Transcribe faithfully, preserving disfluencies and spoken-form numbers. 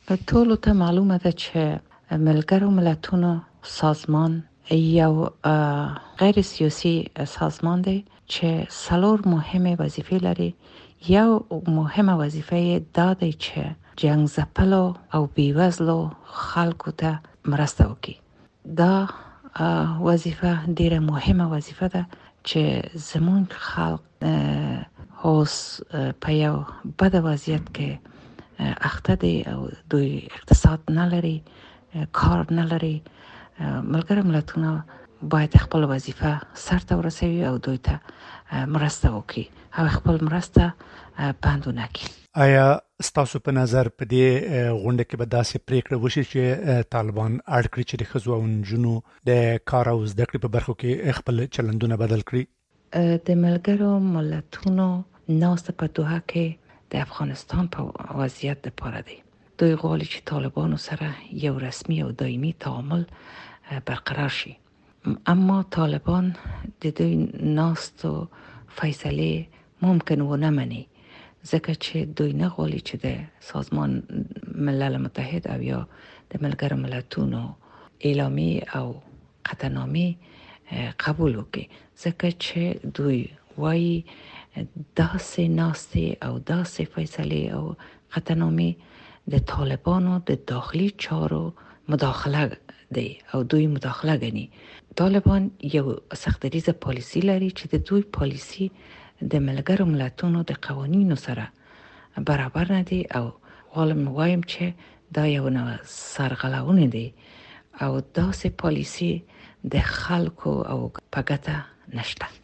ټولو ته معلومه ده چې ملګرو ملتونو سازمان یو غیر سیاسي سازمان دی چې څلور مهمه وظیفې لري. یو مهمه وظیفه دا دی چې جنگ ځپلو او بیوزلو خلکو ته مرسته وکړي. دا وظیفه ډیره مهمه وظیفه ده چې زمون خلک اوس په یو بد وضعیت کې اخته دي او دوی اقتصاد نه لري، کار نه لري. ملګرو ملتونه باید خپل وظیفه سرته ورسوي او دوی ته مرسته وکړي او خپل مرسته بند نه کړي. آیا ستاسو په نظر په دې غونډه کې به داسې پریکړه وشي چې طالبان اړ کړي چې د ښځو او نجونو د کار او زده کړې په برخو کې خپل چلندونه بدل کړي؟ د ملګرو ملتونو ناسته په دوحه کې د افغانستان په وضعیت لپاره دی. دوی غواړي چې طالبانو سره یو رسمي او دایمي تعامل برقرار شي، اما طالبان د دوی ناستو فیصله ممکن و نه مني، ځکه چې دوی نه غواړي چې د سازمان ملل متحد او یا د ملګرو ملتونو اعلامیه او قطعنامه قبول وکړي، ځکه چې دوی وایي داسې ناستې او داسې فیصله او قطعنامه د طالبانو د داخلي چارو مداخله دی او دوی مداخله غني. طالبان یو سخت‌دریزه پالیسی لري چې د دوی پالیسی د ملګرو ملتونو د قوانینو سره برابر نه دي او غواړم وایم چې دا یو نوع سرغړونه دي او داسې پالیسی د خلکو او په ګټه نشته.